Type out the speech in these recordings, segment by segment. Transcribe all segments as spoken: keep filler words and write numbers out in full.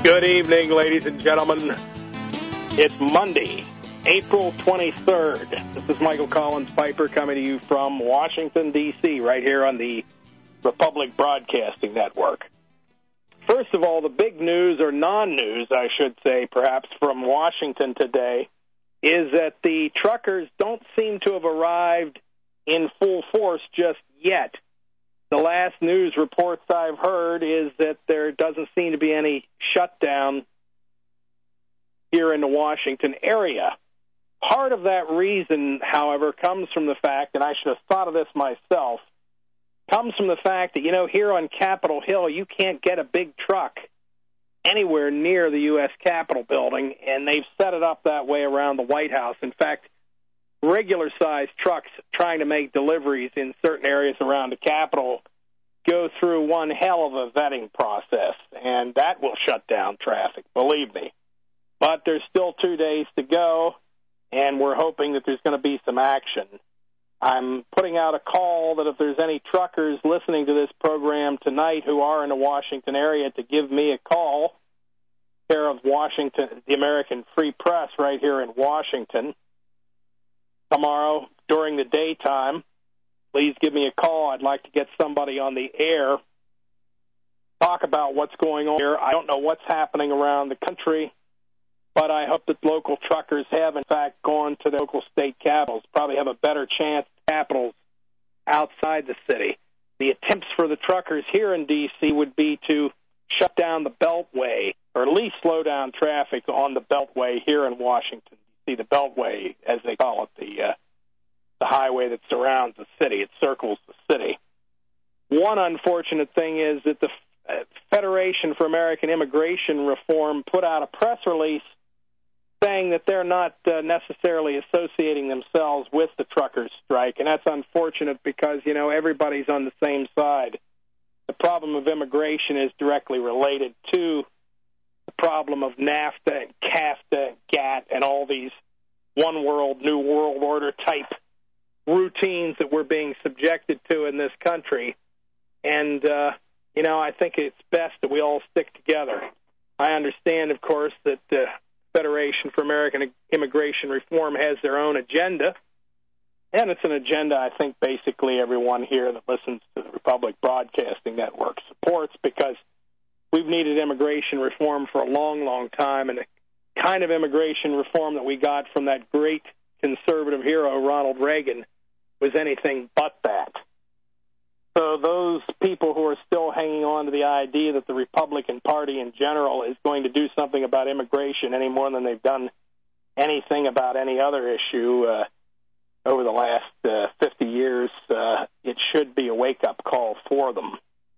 Good evening, ladies and gentlemen. It's Monday, April twenty-third. This is Michael Collins Piper coming to you from Washington, D C, right here on the Republic Broadcasting Network. First of all, the big news, or non-news, I should say, perhaps, from Washington today, is that the truckers don't seem to have arrived in full force just yet. The last news reports I've heard is that there doesn't seem to be any shutdown here in the Washington area. Part of that reason, however, comes from the fact, and I should have thought of this myself, comes from the fact that, you know, here on Capitol Hill, you can't get a big truck anywhere near the U S Capitol building, and they've set it up that way around the White House. In fact, regular-sized trucks trying to make deliveries in certain areas around the Capitol go through one hell of a vetting process, and that will shut down traffic, believe me. But there's still two days to go, and we're hoping that there's going to be some action. I'm putting out a call that if there's any truckers listening to this program tonight who are in the Washington area to give me a call, care of Washington, the American Free Press right here in Washington, tomorrow during the daytime. Please give me a call. I'd like to get somebody on the air, talk about what's going on here. I don't know what's happening around the country, but I hope that local truckers have, in fact, gone to the local state capitals, probably have a better chance at capitals outside the city. The attempts for the truckers here in D C would be to shut down the Beltway, or at least slow down traffic on the Beltway here in Washington, D C. The Beltway, as they call it, the uh, the highway that surrounds the city. It circles the city. One unfortunate thing is that the Federation for American Immigration Reform put out a press release saying that they're not uh, necessarily associating themselves with the truckers' strike, and that's unfortunate because, you know, everybody's on the same side. The problem of immigration is directly related to the problem of NAFTA and CAFTA and GATT and all these one world, new world order type routines that we're being subjected to in this country. And, uh, you know, I think it's best that we all stick together. I understand, of course, that the Federation for American Immigration Reform has their own agenda, and it's an agenda I think basically everyone here that listens to the Republic Broadcasting Network supports, because we've needed immigration reform for a long, long time, and the kind of immigration reform that we got from that great conservative hero, Ronald Reagan, was anything but that. So those people who are still hanging on to the idea that the Republican Party in general is going to do something about immigration any more than they've done anything about any other issue uh, over the last uh, fifty years, uh, it should be a wake-up call for them.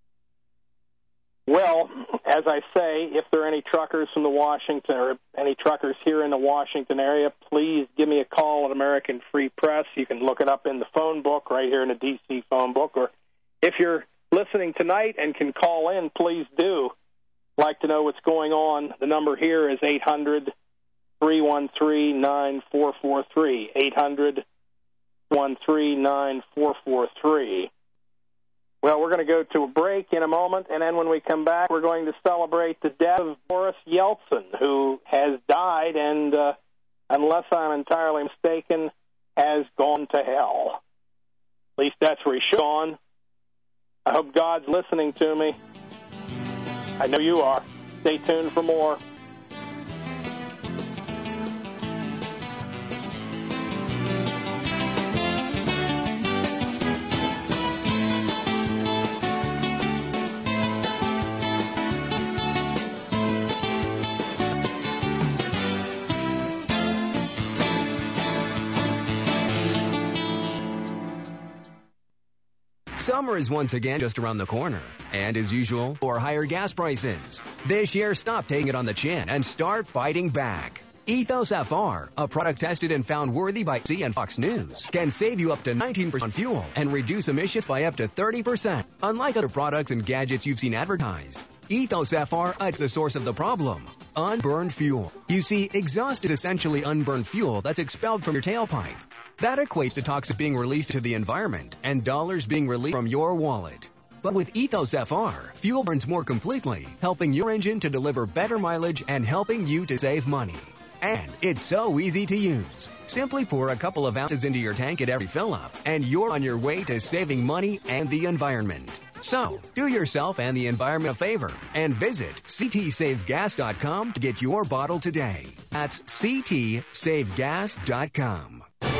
Well, as I say, if there are any truckers from the Washington, or any truckers here in the Washington area, please give me a call at American Free Press. You can look it up in the phone book right here in the D C phone book, or if you're listening tonight and can call in, please do. I'd like to know what's going on. The number here is eight hundred, three one three, nine four four three, eight hundred, three one three, nine four four three. Well, we're going to go to a break in a moment, and then when we come back, we're going to celebrate the death of Boris Yeltsin, who has died and, uh, unless I'm entirely mistaken, has gone to hell. At least that's where he's gone. I hope God's listening to me. I know you are. Stay tuned for more. Summer is once again just around the corner, and as usual, for higher gas prices. This year, stop taking it on the chin and start fighting back. Ethos F R, a product tested and found worthy by C and Fox News, can save you up to nineteen percent on fuel and reduce emissions by up to thirty percent. Unlike other products and gadgets you've seen advertised, Ethos F R is the source of the problem: unburned fuel. You see, exhaust is essentially unburned fuel that's expelled from your tailpipe. That equates to toxins being released to the environment and dollars being released from your wallet. But with Ethos F R, fuel burns more completely, helping your engine to deliver better mileage and helping you to save money. And it's so easy to use. Simply pour a couple of ounces into your tank at every fill-up, and you're on your way to saving money and the environment. So, do yourself and the environment a favor and visit c t save gas dot com to get your bottle today. That's c t save gas dot com.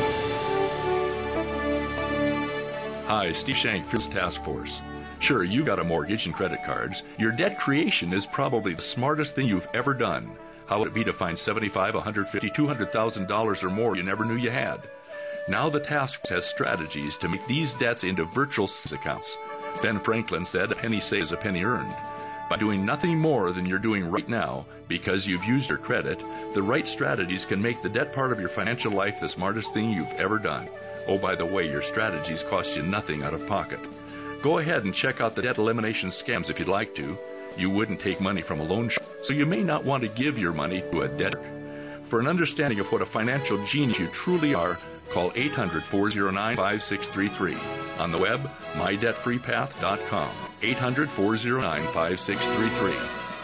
Hi, Steve Shank, Fierce Task Force. Sure, you got a mortgage and credit cards. Your debt creation is probably the smartest thing you've ever done. How would it be to find seventy-five, one hundred fifty, two hundred thousand dollars or more you never knew you had? Now the task force has strategies to make these debts into virtual accounts. Ben Franklin said, a penny saved is a penny earned. By doing nothing more than you're doing right now, because you've used your credit, the right strategies can make the debt part of your financial life the smartest thing you've ever done. Oh, by the way, your strategies cost you nothing out of pocket. Go ahead and check out the debt elimination scams if you'd like to. You wouldn't take money from a loan shark, so you may not want to give your money to a debtor. For an understanding of what a financial genius you truly are, call eight hundred, four oh nine, five six three three. On the web, my debt free path dot com. eight hundred, four oh nine, five six three three.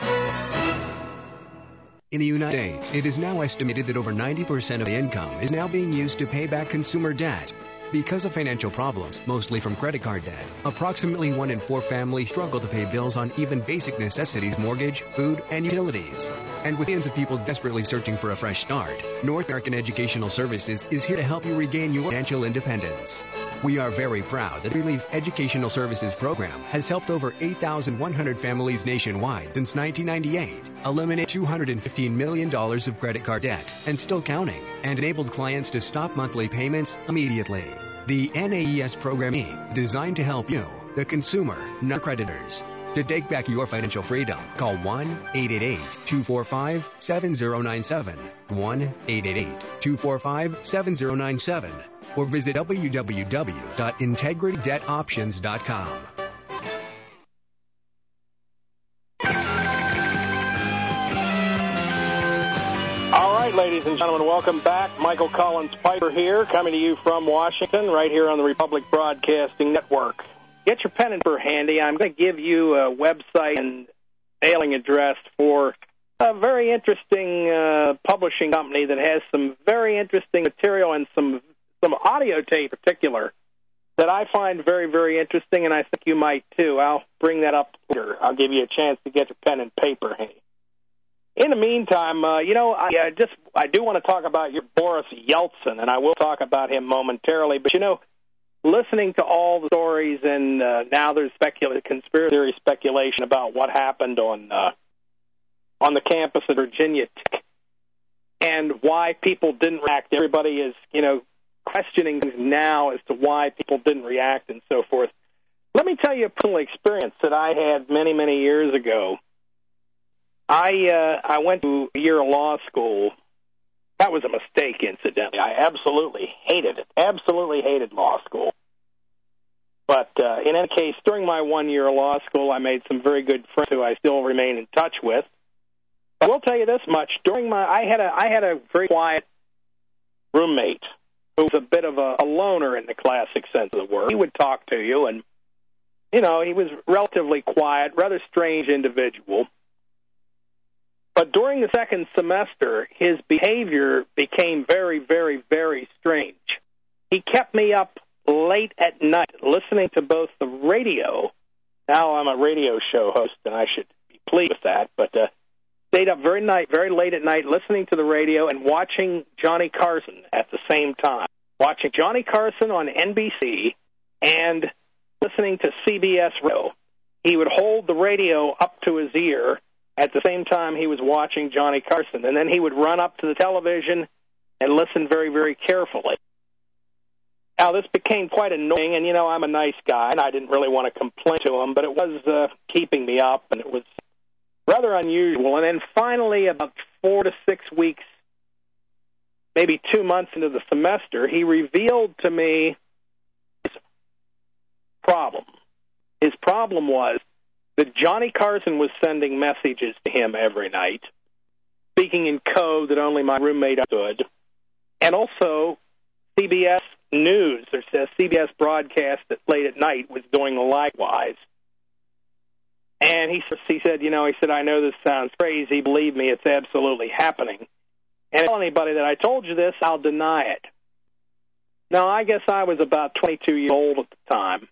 In the United States, it is now estimated that over ninety percent of the income is now being used to pay back consumer debt. Because of financial problems, mostly from credit card debt, approximately one in four families struggle to pay bills on even basic necessities, mortgage, food, and utilities. And with millions of people desperately searching for a fresh start, North American Educational Services is here to help you regain your financial independence. We are very proud that Relief Educational Services program has helped over eight thousand one hundred families nationwide since nineteen ninety-eight, eliminate two hundred fifteen million dollars of credit card debt, and still counting, and enabled clients to stop monthly payments immediately. The N A E S program is designed to help you, the consumer, not creditors. To take back your financial freedom, call one eight eight eight, two four five, seven zero nine seven, one eight eight eight, two four five, seven zero nine seven, or visit w w w dot integrity debt options dot com. All right, ladies and gentlemen, welcome back. Michael Collins Piper here, coming to you from Washington, right here on the Republic Broadcasting Network. Get your pen and paper handy. I'm going to give you a website and mailing address for a very interesting uh, publishing company that has some very interesting material and some some audio tape in particular that I find very, very interesting, and I think you might too. I'll bring that up later. I'll give you a chance to get your pen and paper handy. In the meantime, uh, you know, I uh, just I do want to talk about your Boris Yeltsin, and I will talk about him momentarily. But, you know, listening to all the stories, and uh, now there's specula- conspiracy theory speculation about what happened on uh, on the campus of Virginia Tech and why people didn't react. Everybody is, you know, questioning things now as to why people didn't react and so forth. Let me tell you a personal experience that I had many, many years ago. I uh, I went to a year of law school. That was a mistake, incidentally. I absolutely hated it. Absolutely hated law school. But uh, in any case, during my one year of law school, I made some very good friends who I still remain in touch with. But I will tell you this much: during my, I had a I had a very quiet roommate who was a bit of a, a loner in the classic sense of the word. He would talk to you, and you know, he was relatively quiet, rather strange individual. But during the second semester, his behavior became very, very, very strange. He kept me up late at night listening to both the radio. Now I'm a radio show host, and I should be pleased with that. But uh, stayed up very night, very late at night listening to the radio and watching Johnny Carson at the same time. Watching Johnny Carson on N B C and listening to C B S Radio. He would hold the radio up to his ear at the same time he was watching Johnny Carson. And then he would run up to the television and listen very, very carefully. Now, this became quite annoying, and, you know, I'm a nice guy, and I didn't really want to complain to him, but it was uh, keeping me up, and it was rather unusual. And then finally, about four to six weeks, maybe two months into the semester, he revealed to me his problem. His problem was that Johnny Carson was sending messages to him every night, speaking in code that only my roommate understood, and also C B S News, or C B S broadcast at late at night, was doing likewise. And he, he said, you know, he said, I know this sounds crazy. Believe me, it's absolutely happening. And tell anybody that I told you this, I'll deny it. Now, I guess I was about twenty-two years old at the time.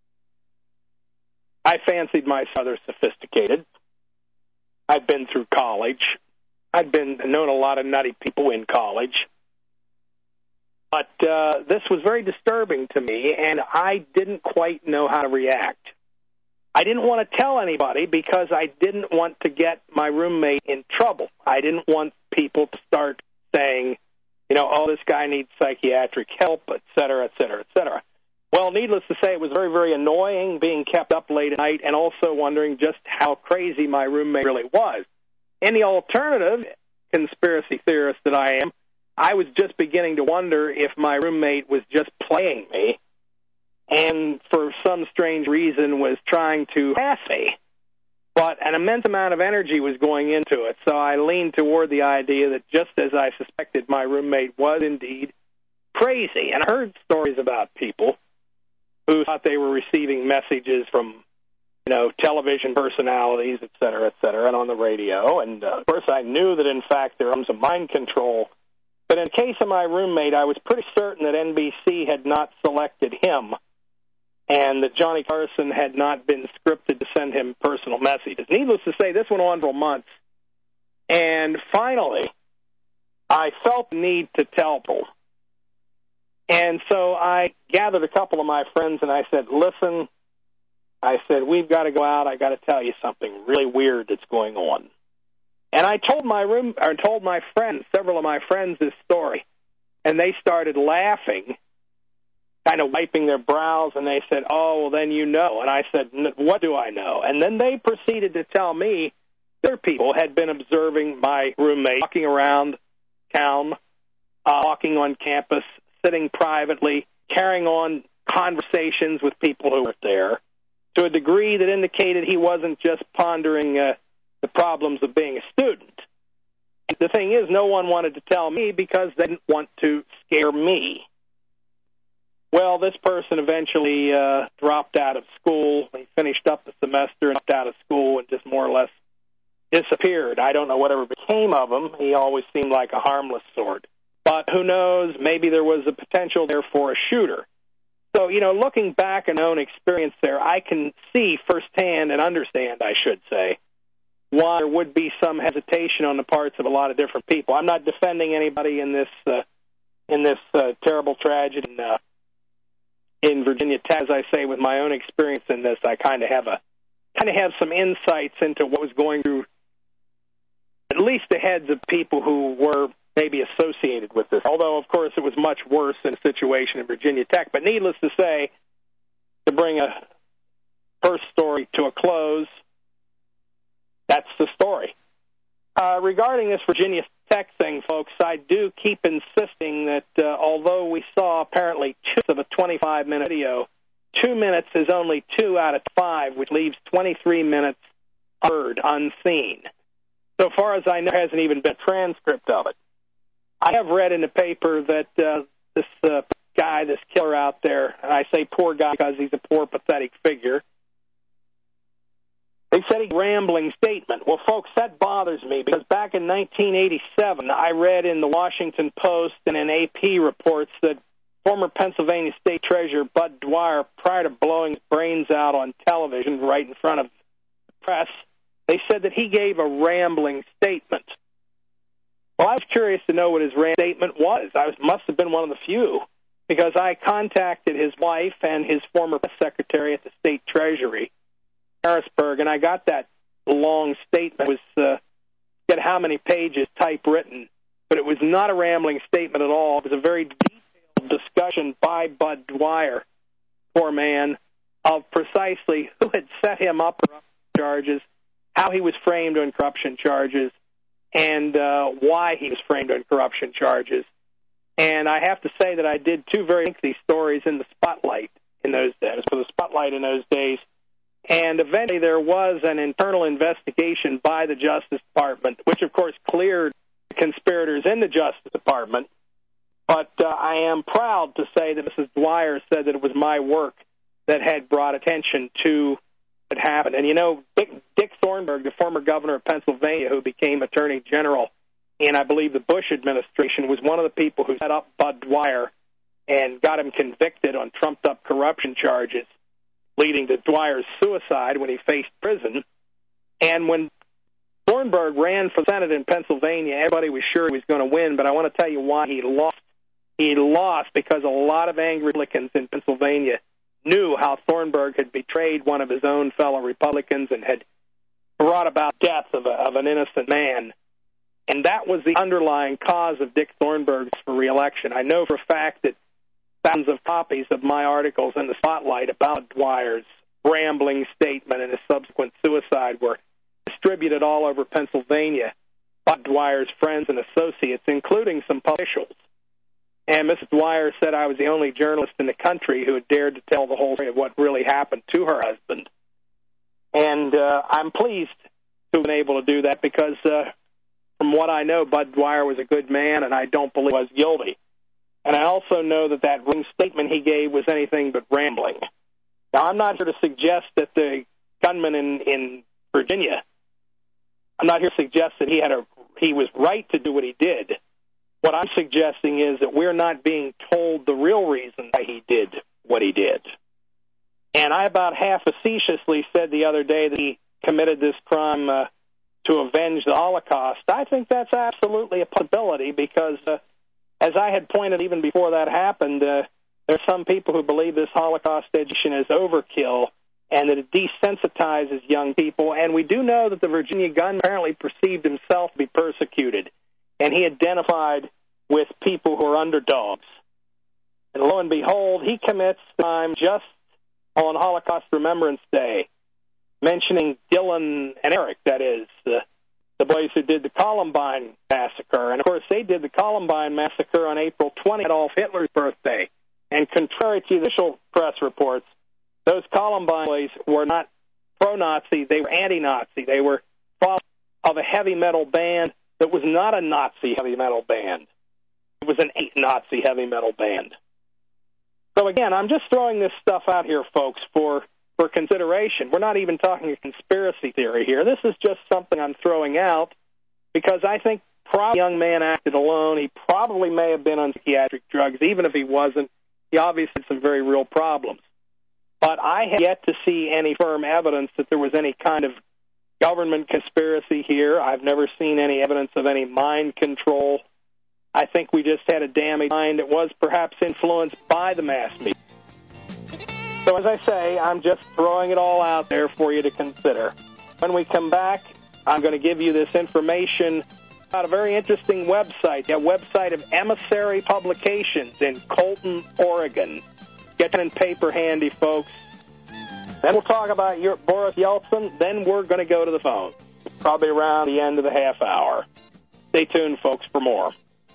I fancied myself rather sophisticated. I'd been through college. I'd been known a lot of nutty people in college. But uh, this was very disturbing to me, and I didn't quite know how to react. I didn't want to tell anybody because I didn't want to get my roommate in trouble. I didn't want people to start saying, you know, oh, this guy needs psychiatric help, et cetera, et cetera, et cetera. Well, needless to say, it was very, very annoying being kept up late at night and also wondering just how crazy my roommate really was. And the alternative, conspiracy theorist that I am, I was just beginning to wonder if my roommate was just playing me and for some strange reason was trying to harass me. But an immense amount of energy was going into it, so I leaned toward the idea that just as I suspected, my roommate was indeed crazy. And I heard stories about people who thought they were receiving messages from, you know, television personalities, et cetera, et cetera, and on the radio. And, uh, of course, I knew that, in fact, there was some mind control. But in the case of my roommate, I was pretty certain that N B C had not selected him and that Johnny Carson had not been scripted to send him personal messages. Needless to say, this went on for months. And finally, I felt the need to tell people. And so I gathered a couple of my friends and I said, listen, I said, we've got to go out. I got to tell you something really weird that's going on. And I told my room, or told my friends, several of my friends, this story, and they started laughing, kind of wiping their brows, and they said, oh, well, then you know. And I said, what do I know? And then they proceeded to tell me their people had been observing my roommate walking around town, uh, walking on campus, sitting privately, carrying on conversations with people who were there to a degree that indicated he wasn't just pondering uh, the problems of being a student. The thing is, no one wanted to tell me because they didn't want to scare me. Well, this person eventually uh, dropped out of school. He finished up the semester and dropped out of school and just more or less disappeared. I don't know whatever became of him. He always seemed like a harmless sort. But who knows, maybe there was a potential there for a shooter. So, you know, looking back on my own experience there, I can see firsthand and understand, I should say, why there would be some hesitation on the parts of a lot of different people. I'm not defending anybody in this uh, in this uh, terrible tragedy in, uh, in Virginia Tech. As I say, with my own experience in this, I kind of have a kind of have some insights into what was going through at least the heads of people who were maybe associated with this. Although, of course, it was much worse in a situation in Virginia Tech. But needless to say, to bring a first story to a close, that's the story. Uh, regarding this Virginia Tech thing, folks, I do keep insisting that uh, although we saw apparently two of a twenty-five minute video, two minutes is only two out of five, which leaves twenty-three minutes heard, unseen. So far as I know, there hasn't even been a transcript of it. I have read in the paper that uh, this uh, guy, this killer out there, and I say poor guy because he's a poor, pathetic figure, they said he rambling statement. Well, folks, that bothers me because back in nineteen eighty-seven, I read in the Washington Post and in A P reports that former Pennsylvania State Treasurer Bud Dwyer, prior to blowing his brains out on television right in front of the press, they said that he gave a rambling statement. Well, I was curious to know what his rambling statement was. I was, must have been one of the few because I contacted his wife and his former press secretary at the State Treasury, Harrisburg, and I got that long statement. It was uh, get how many pages typewritten, but it was not a rambling statement at all. It was a very detailed discussion by Bud Dwyer, poor man, of precisely who had set him up for charges, how he was framed on corruption charges, and uh, why he was framed on corruption charges. And I have to say that I did two very lengthy stories in the Spotlight in those days, for the Spotlight in those days. And eventually there was an internal investigation by the Justice Department, which, of course, cleared conspirators in the Justice Department. But uh, I am proud to say that Missus Dwyer said that it was my work that had brought attention to had happened. And, you know, Dick, Dick Thornburgh, the former governor of Pennsylvania, who became Attorney General in, I believe, the Bush administration, was one of the people who set up Bud Dwyer and got him convicted on trumped-up corruption charges, leading to Dwyer's suicide when he faced prison. And when Thornburgh ran for Senate in Pennsylvania, everybody was sure he was going to win, but I want to tell you why he lost. He lost because a lot of angry Republicans in Pennsylvania knew how Thornburgh had betrayed one of his own fellow Republicans and had brought about death of, a, of an innocent man. And that was the underlying cause of Dick Thornburgh's re-election. I know for a fact that thousands of copies of my articles in the Spotlight about Dwyer's rambling statement and his subsequent suicide were distributed all over Pennsylvania by Dwyer's friends and associates, including some officials. And Missus Dwyer said I was the only journalist in the country who had dared to tell the whole story of what really happened to her husband. And uh, I'm pleased to have been able to do that because uh, from what I know, Bud Dwyer was a good man, and I don't believe he was guilty. And I also know that that ring statement he gave was anything but rambling. Now, I'm not here to suggest that the gunman in, in Virginia, I'm not here to suggest that he had a he was right to do what he did. What I'm suggesting is that we're not being told the real reason why he did what he did. And I about half facetiously said the other day that he committed this crime uh, to avenge the Holocaust. I think that's absolutely a possibility because, uh, as I had pointed even before that happened, uh, there are some people who believe this Holocaust education is overkill and that it desensitizes young people. And we do know that the Virginia gunman apparently perceived himself to be persecuted, and he identified with people who are underdogs. And lo and behold, he commits the crime just on Holocaust Remembrance Day, mentioning Dylan and Eric, that is, the, the boys who did the Columbine massacre. And, of course, they did the Columbine massacre on April twentieth, Adolf Hitler's birthday. And contrary to the official press reports, those Columbine boys were not pro-Nazi, they were anti-Nazi. They were followers of a heavy metal band that was not a Nazi heavy metal band. It was an anti-Nazi heavy metal band. So again, I'm just throwing this stuff out here, folks, for, for consideration. We're not even talking a conspiracy theory here. This is just something I'm throwing out because I think probably the young man acted alone. He probably may have been on psychiatric drugs. Even if he wasn't, he obviously had some very real problems. But I have yet to see any firm evidence that there was any kind of government conspiracy here. I've never seen any evidence of any mind control. I think we just had a damaged mind that was perhaps influenced by the mass media. So as I say, I'm just throwing it all out there for you to consider. When we come back, I'm going to give you this information about a very interesting website, a website of Emissary Publications in Colton, Oregon. Get pen and paper handy, folks. Then we'll talk about your Boris Yeltsin. Then we're going to go to the phone, probably around the end of the half hour. Stay tuned, folks, for more.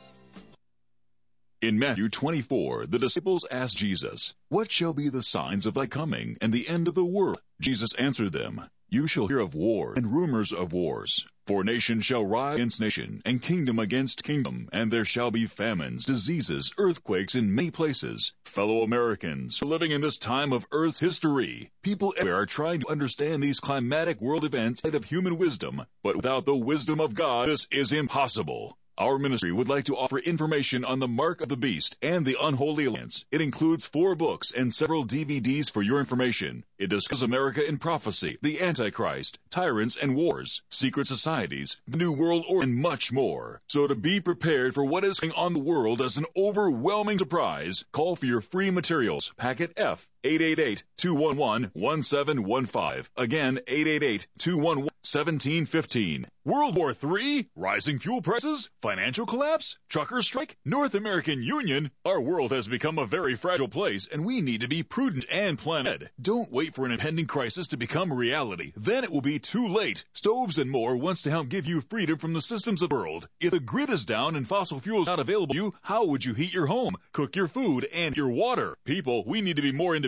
In Matthew twenty-four, the disciples asked Jesus, "What shall be the signs of thy coming and the end of the world?" Jesus answered them, "You shall hear of war and rumors of wars. For nation shall rise against nation, and kingdom against kingdom, and there shall be famines, diseases, earthquakes in many places." Fellow Americans, living in this time of Earth's history, people everywhere are trying to understand these climatic world events out of human wisdom, but without the wisdom of God, this is impossible. Our ministry would like to offer information on the Mark of the Beast and the Unholy Alliance. It includes four books and several D V Ds for your information. It discusses America in prophecy, the Antichrist, tyrants and wars, secret societies, the New World Order, and much more. So to be prepared for what is going on in the world as an overwhelming surprise, call for your free materials. Packet F, eight eight eight, two one one, one seven one five. Again, eight eight eight, two one one, one seven one five. World War Three? Rising fuel prices? Financial collapse? Trucker strike? North American Union? Our world has become a very fragile place, and we need to be prudent and plan ahead. Don't wait for an impending crisis to become a reality. Then it will be too late. Stoves and More wants to help give you freedom from the systems of the world. If the grid is down and fossil fuels not available to you, how would you heat your home, cook your food, and your water? People, we need to be more independent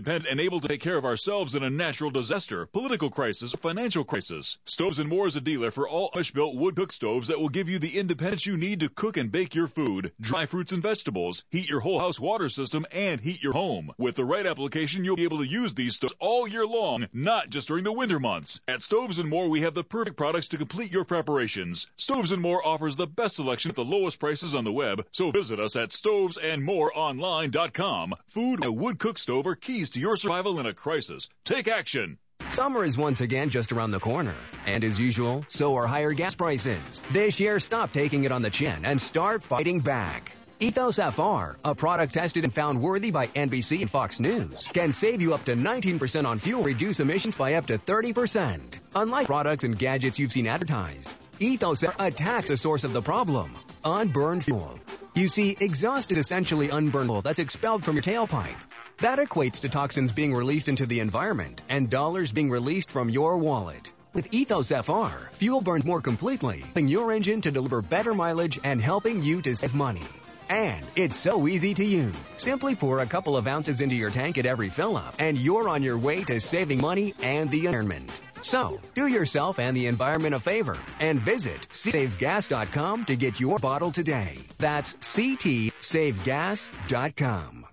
independent and able to take care of ourselves in a natural disaster, political crisis, or financial crisis. Stoves and More is a dealer for all Amish-built wood cook stoves that will give you the independence you need to cook and bake your food, dry fruits and vegetables, heat your whole house water system, and heat your home. With the right application, you'll be able to use these stoves all year long, not just during the winter months. At Stoves and More, we have the perfect products to complete your preparations. Stoves and More offers the best selection at the lowest prices on the web, so visit us at stoves and more online dot com. Food and a wood cook stove are keys to your survival in a crisis. Take action. Summer is once again just around the corner. And as usual, so are higher gas prices. This year, stop taking it on the chin and start fighting back. Ethos F R, a product tested and found worthy by N B C and Fox News, can save you up to nineteen percent on fuel, reduce emissions by up to thirty percent. Unlike products and gadgets you've seen advertised, Ethos attacks a source of the problem, unburned fuel. You see, exhaust is essentially unburned fuel that's expelled from your tailpipe. That equates to toxins being released into the environment and dollars being released from your wallet. With Ethos F R, fuel burns more completely, helping your engine to deliver better mileage and helping you to save money. And it's so easy to use. Simply pour a couple of ounces into your tank at every fill-up, and you're on your way to saving money and the environment. So, do yourself and the environment a favor and visit c save gas dot com to get your bottle today. That's c t save gas dot com.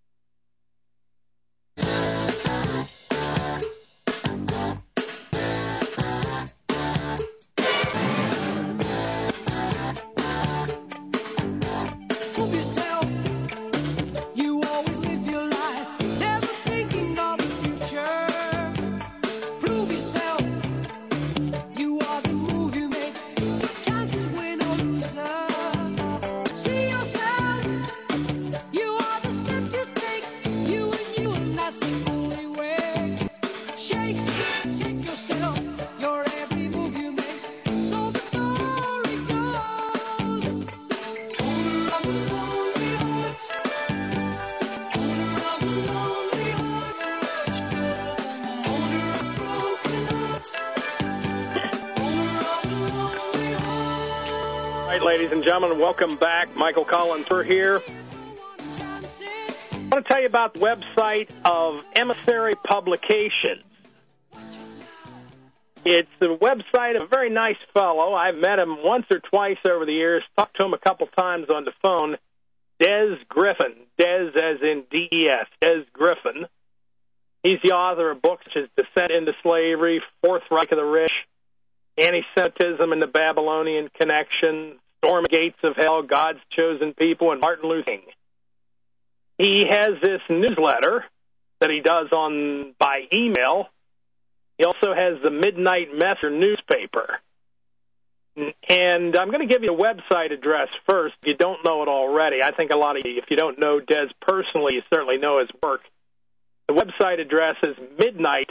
Ladies and gentlemen, welcome back. Michael Collins, we're here. I want to tell you about the website of Emissary Publications. It's the website of a very nice fellow. I've met him once or twice over the years, talked to him a couple times on the phone, Des Griffin. Des as in D E S, Des Griffin. He's the author of books such as Descent into Slavery, Fourth Reich of the Rich, Anti-Semitism and the Babylonian Connection, Storm Gates of Hell, God's Chosen People, and Martin Luther King. He has this newsletter that he does on by email. He also has the Midnight Messenger newspaper. And I'm going to give you a website address first, if you don't know it already. I think a lot of you, if you don't know Des personally, you certainly know his work. The website address is midnight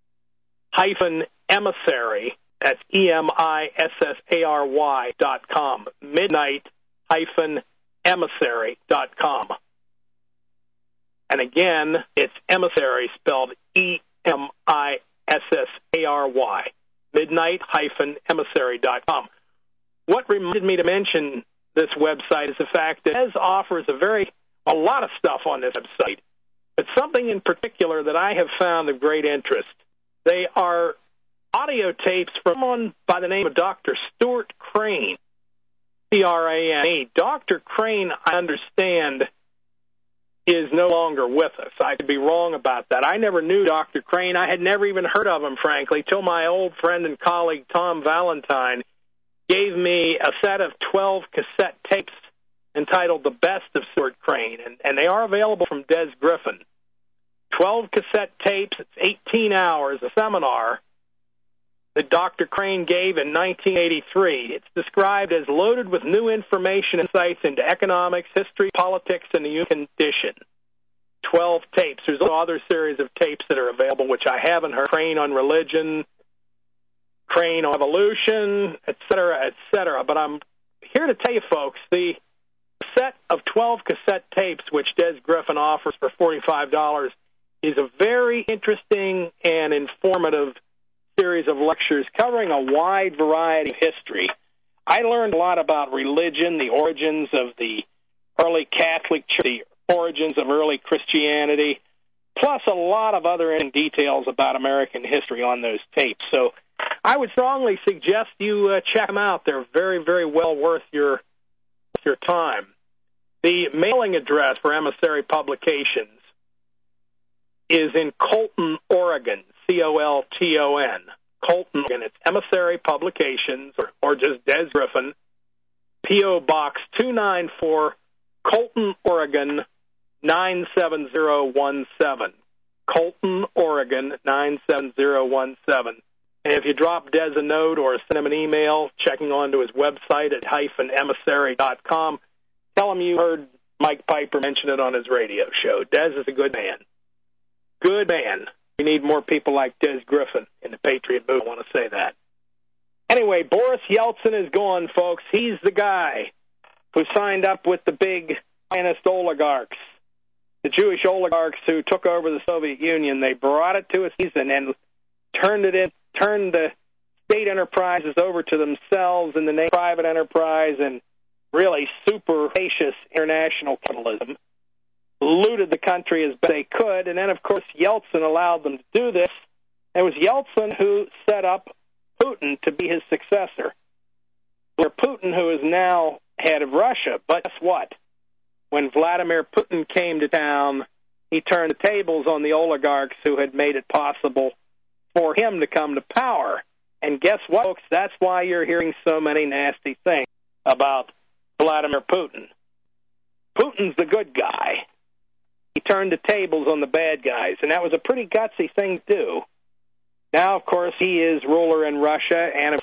emissary. That's E M I S S A R Y dot com. Midnight emissary dot com. And again, it's emissary spelled E M I S S A R Y. Midnight emissary dot com. What reminded me to mention this website is the fact that Des offers a very, a lot of stuff on this website, but something in particular that I have found of great interest. They are audio tapes from someone by the name of Doctor Stuart Crane, C R A N E. Doctor Crane, I understand, is no longer with us. I could be wrong about that. I never knew Doctor Crane. I had never even heard of him, frankly, till my old friend and colleague Tom Valentine gave me a set of twelve cassette tapes entitled The Best of Stuart Crane, and, and they are available from Des Griffin. twelve cassette tapes, it's eighteen hours, a seminar that Doctor Crane gave in nineteen eighty-three. It's described as loaded with new information and insights into economics, history, politics, and the human condition. twelve tapes. There's also other series of tapes that are available, which I haven't heard. Crane on religion, Crane on evolution, et cetera, et cetera. But I'm here to tell you, folks, the set of twelve cassette tapes, which Des Griffin offers for forty-five dollars, is a very interesting and informative series of lectures covering a wide variety of history. I learned a lot about religion, the origins of the early Catholic Church, the origins of early Christianity, plus a lot of other details about American history on those tapes. So I would strongly suggest you uh, check them out. They're very, very well worth your your time. The mailing address for Emissary Publications is in Colton, Oregon, C O L T O N. Colton, Oregon. It's Emissary Publications, or, or just Des Griffin, P O. Box two ninety-four, Colton, Oregon, nine seven zero one seven. Colton, Oregon, nine seven zero one seven. And if you drop Des a note or send him an email checking onto his website at hyphen emissary dot com, tell him you heard Mike Piper mention it on his radio show. Des is a good man. Good man. We need more people like Des Griffin in the Patriot movement. I want to say that. Anyway, Boris Yeltsin is gone, folks. He's the guy who signed up with the big Zionist oligarchs, the Jewish oligarchs who took over the Soviet Union. They brought it to a season and turned it in, turned the state enterprises over to themselves in the name of private enterprise and really super spacious international capitalism, looted the country as best they could, and then, of course, Yeltsin allowed them to do this. It was Yeltsin who set up Putin to be his successor. Or Putin, who is now head of Russia. But guess what? When Vladimir Putin came to town, he turned the tables on the oligarchs who had made it possible for him to come to power. And guess what, folks? That's why you're hearing so many nasty things about Vladimir Putin. Putin's the good guy. He turned the tables on the bad guys, and that was a pretty gutsy thing to do. Now, of course, he is ruler in Russia, and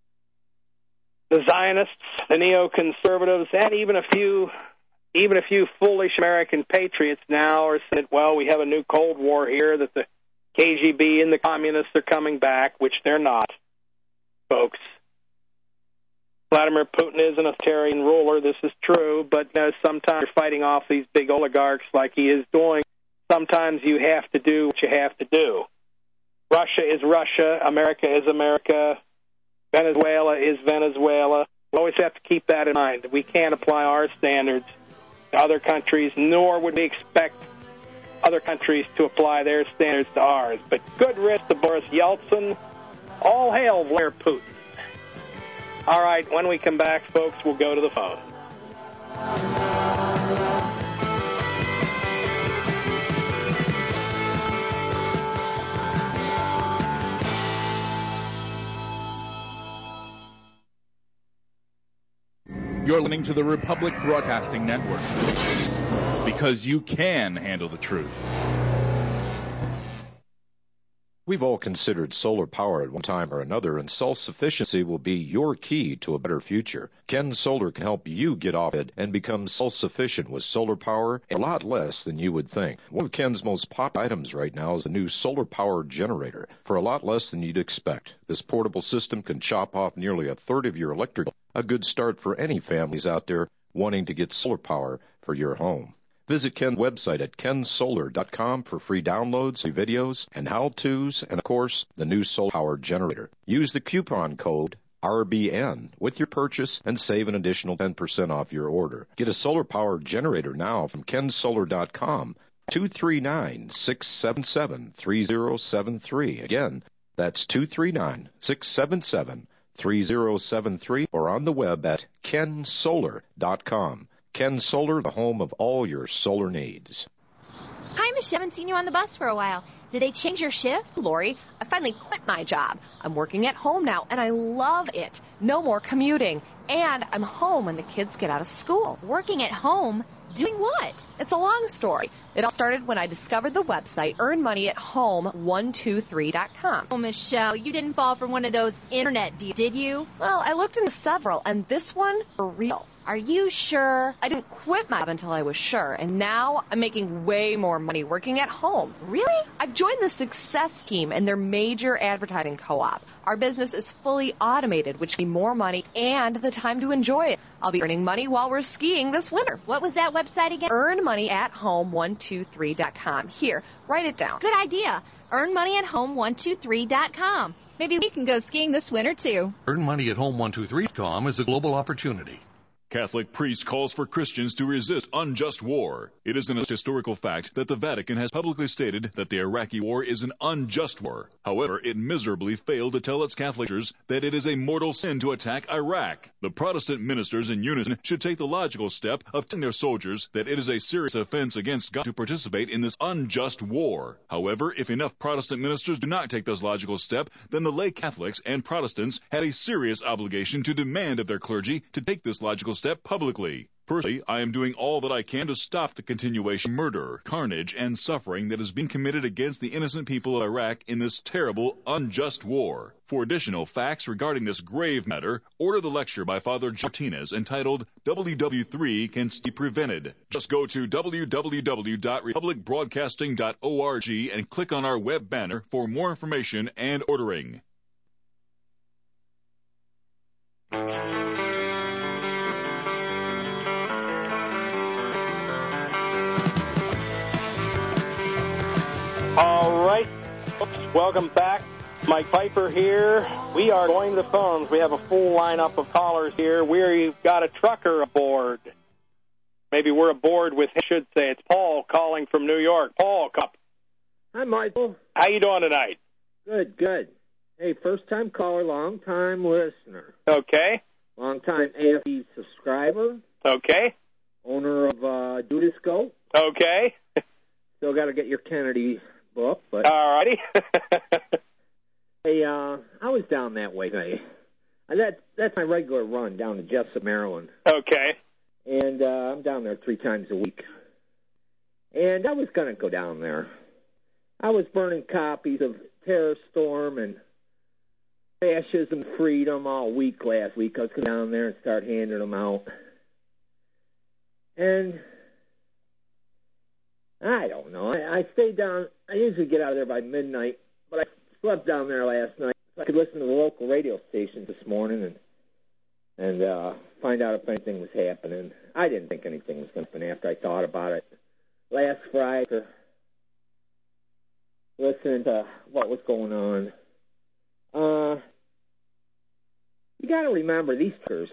the Zionists, the neoconservatives, and even a few, even a few foolish American patriots now are saying, well, we have a new Cold War here, that the K G B and the communists are coming back, which they're not, folks. Vladimir Putin is an authoritarian ruler, this is true, but you know, sometimes you're fighting off these big oligarchs like he is doing. Sometimes you have to do what you have to do. Russia is Russia, America is America, Venezuela is Venezuela. We always have to keep that in mind. We can't apply our standards to other countries, nor would we expect other countries to apply their standards to ours. But good riddance to Boris Yeltsin. All hail Vladimir Putin. All right, when we come back, folks, we'll go to the phone. You're listening to the Republic Broadcasting Network, because you can handle the truth. We've all considered solar power at one time or another, and self-sufficiency will be your key to a better future. Ken Solar can help you get off it and become self-sufficient with solar power, a lot less than you would think. One of Ken's most popular items right now is the new solar power generator. For a lot less than you'd expect, this portable system can chop off nearly a third of your electric bill, a good start for any families out there wanting to get solar power for your home. Visit Ken's website at ken solar dot com for free downloads, free videos, and how-tos, and, of course, the new solar power generator. Use the coupon code R B N with your purchase and save an additional ten percent off your order. Get a solar power generator now from ken solar dot com, two three nine, six seven seven, three zero seven three. Again, that's two three nine, six seven seven, three zero seven three, or on the web at ken solar dot com. Ken Solar, the home of all your solar needs. Hi, Michelle. I haven't seen you on the bus for a while. Did they change your shift? Lori, I finally quit my job. I'm working at home now, and I love it. No more commuting. And I'm home when the kids get out of school. Working at home? Doing what? It's a long story. It all started when I discovered the website earn money at home one two three dot com. Oh, Michelle, you didn't fall for one of those internet deals, did you? Well, I looked into several, and this one, for real. Are you sure? I didn't quit my job until I was sure, and now I'm making way more money working at home. Really? I've joined the Success Scheme and their major advertising co-op. Our business is fully automated, which means more money and the time to enjoy it. I'll be earning money while we're skiing this winter. What was that website again? earn money at home one two three dot com. Here, write it down. Good idea. earn money at home one two three dot com. Maybe we can go skiing this winter, too. earn money at home one two three dot com is a global opportunity. Catholic priest calls for Christians to resist unjust war. It is an historical fact that the Vatican has publicly stated that the Iraqi war is an unjust war. However, it miserably failed to tell its Catholics that it is a mortal sin to attack Iraq. The Protestant ministers in unison should take the logical step of telling their soldiers that it is a serious offense against God to participate in this unjust war. However, if enough Protestant ministers do not take this logical step, then the lay Catholics and Protestants have a serious obligation to demand of their clergy to take this logical step publicly. Personally, I am doing all that I can to stop the continuation of murder, carnage, and suffering that is being committed against the innocent people of Iraq in this terrible, unjust war. For additional facts regarding this grave matter, order the lecture by Father Martinez entitled W W three Can Be Prevented. Just go to w w w dot republic broadcasting dot org and click on our web banner for more information and ordering. All right, folks, welcome back. Mike Piper here. We are going to the phones. We have a full lineup of callers here. We've got a trucker aboard. Maybe we're aboard with, I should say, it's Paul calling from New York. Paul, come. Hi, Michael. How you doing tonight? Good, good. Hey, first-time caller, long-time listener. Okay. Long-time A F E subscriber. Okay. Owner of uh, Dudisco. Okay. Still got to get your Kennedy book, but all righty. Hey, uh, I was down that way. Hey. That that's my regular run down to Jessup, Maryland. Okay. And uh, I'm down there three times a week. And I was going to go down there. I was burning copies of Terror Storm and Fascism Freedom all week last week. I was going to go down there and start handing them out. And I don't know. I, I stayed down. I usually get out of there by midnight, but I slept down there last night. So I could listen to the local radio stations this morning and and uh, find out if anything was happening. I didn't think anything was going to happen after I thought about it. Last Friday, listening to what was going on. Uh, you got to remember these truckers.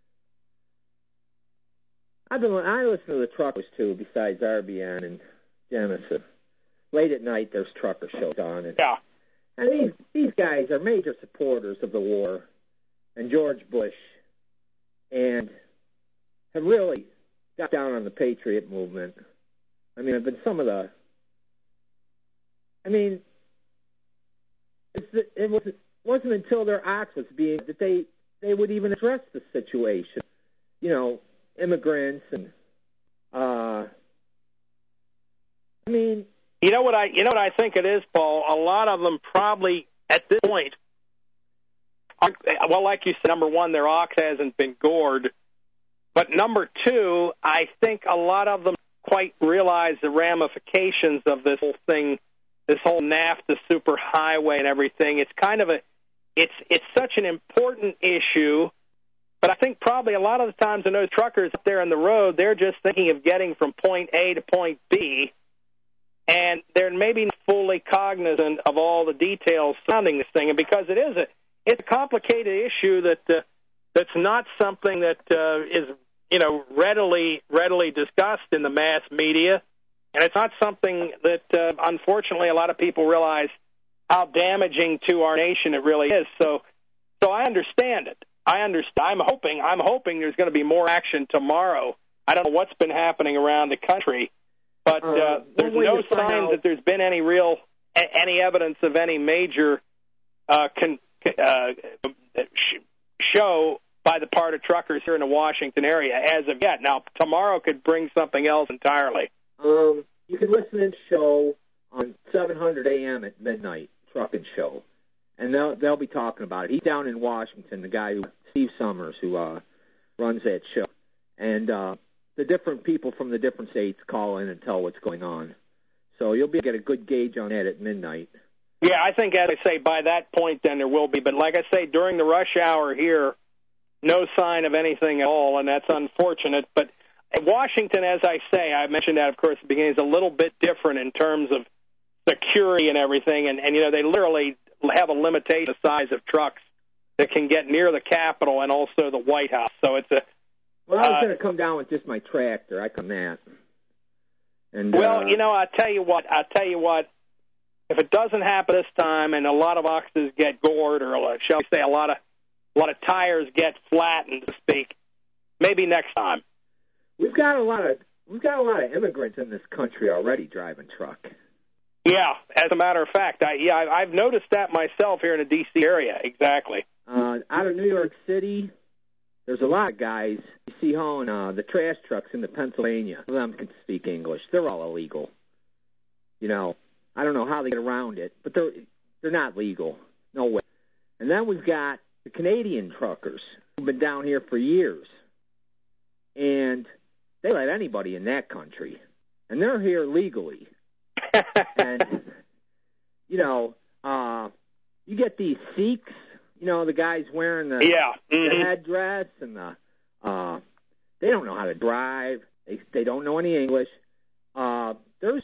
I've been. I listen to the truckers too, besides R B N and Genesis. Late at night, there's trucker shows on, and yeah. And these these guys are major supporters of the war and George Bush, and have really got down on the Patriot movement. I mean, have been some of the. I mean, it's, it wasn't wasn't until their ox was being that they they would even address the situation. You know, immigrants and. Uh, I mean. You know what I you know what I think it is, Paul? A lot of them probably at this point are, well, like you said, number one, their ox hasn't been gored. But number two, I think a lot of them quite realize the ramifications of this whole thing, this whole NAFTA superhighway and everything. It's kind of a it's it's such an important issue. But I think probably a lot of the times when those truckers up there on the road, they're just thinking of getting from point A to point B. And they're maybe not fully cognizant of all the details surrounding this thing. And because it is a, it's a complicated issue that uh, that's not something that uh, is, you know, readily readily discussed in the mass media. And it's not something that, uh, unfortunately, a lot of people realize how damaging to our nation it really is. So, so I understand it. I understand. I'm hoping. I'm hoping there's going to be more action tomorrow. I don't know what's been happening around the country. But uh, uh, there's no signs that there's been any real, any evidence of any major uh, con, uh, show by the part of truckers here in the Washington area as of yet. Now, tomorrow could bring something else entirely. Um, you can listen to the show on seven hundred A M at midnight, Trucking Show, and they'll they'll be talking about it. He's down in Washington, the guy, who Steve Summers, who uh, runs that show, and. Uh, The different people from the different states call in and tell what's going on. So you'll be able to get a good gauge on that at midnight. Yeah, I think, as I say, by that point then there will be. But like I say, during the rush hour here, no sign of anything at all, and that's unfortunate. But Washington, as I say, I mentioned that, of course, at the beginning, is a little bit different in terms of security and everything. And, and you know, they literally have a limitation of the size of trucks that can get near the Capitol and also the White House. So it's a Well, I was uh, going to come down with just my tractor. I come that. And, well, uh, you know, I tell you what, I tell you what. If it doesn't happen this time, and a lot of oxes get gored, or uh, shall we say, a lot of a lot of tires get flattened, to speak, maybe next time. We've got a lot of we've got a lot of immigrants in this country already driving truck. Yeah, as a matter of fact, I, yeah, I, I've noticed that myself here in the D C area. Exactly. Uh, out of New York City, there's a lot of guys you see hauling uh, the trash trucks into Pennsylvania. Some of them can speak English. They're all illegal. You know. I don't know how they get around it, but they're they're not legal. No way. And then we've got the Canadian truckers who've been down here for years. And they let anybody in that country. And they're here legally. And, you know, uh, you get these Sikhs, you know, the guys wearing the, yeah. mm-hmm. the headdress and the, uh, they don't know how to drive. They, they don't know any English. Uh, there's